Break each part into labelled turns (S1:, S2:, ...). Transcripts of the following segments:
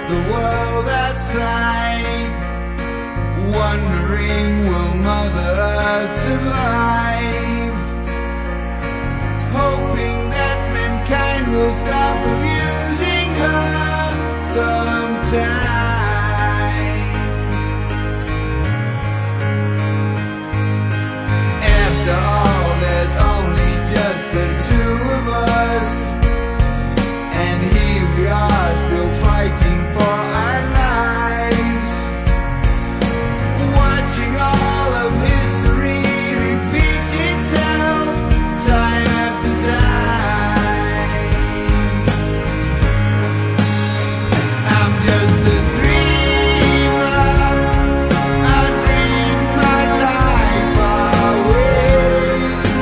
S1: the world outside, wondering will Mother Earth survive, hoping that mankind will stop abusing her sometime. After all, there's only just the two of us, and here we are still fighting for our lives, watching all of history repeat itself time after time. I'm just a dreamer, I dream my life away.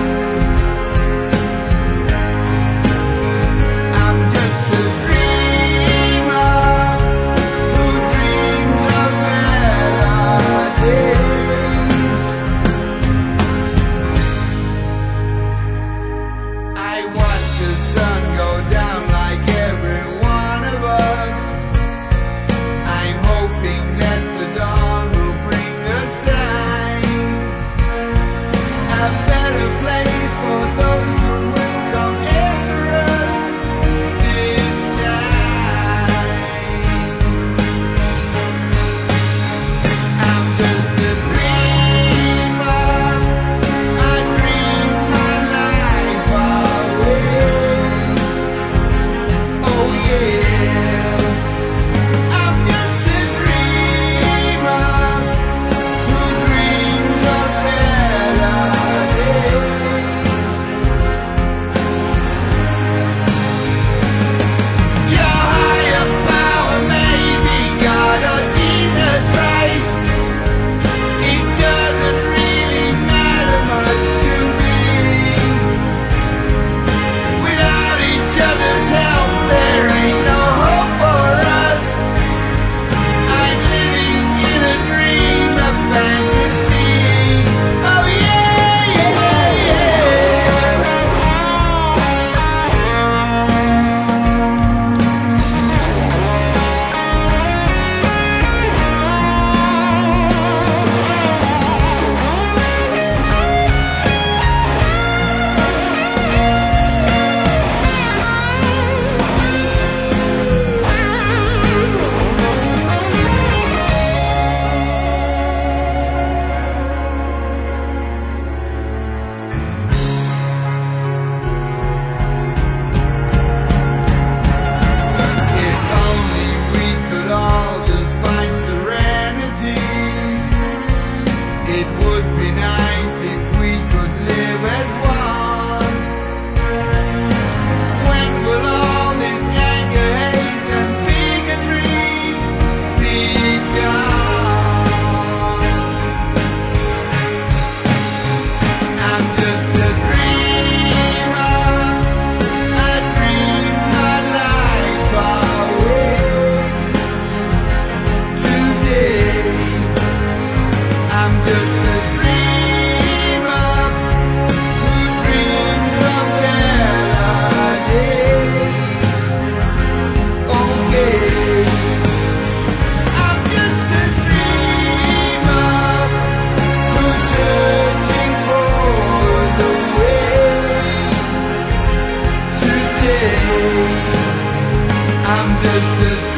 S1: I'm just a dreamer who dreams of better days. I watch the sun go down like every one of us. I'm hoping that the dawn will bring a sign, a better place for those who will come after us this time. I'm just a dreamer, I dream my life away. Oh yeah, I'm just a dreamer who dreams of better days. Your higher power may be God or Jesus Christ. It doesn't really matter much to me. Without each other's help, there ain't no hope for us. I'm living in a dream, a fantasy. Oh yeah, yeah, yeah. If only we could all just find serenity. It would be nice if we could live as one. When will all this anger, hate, and bigotry be gone? I'm just a dreamer, I dream my life away. Today, I'm just a dreamer who dreams of better days. Okay, I'm just a dreamer who's searching for the way. Today, I'm just a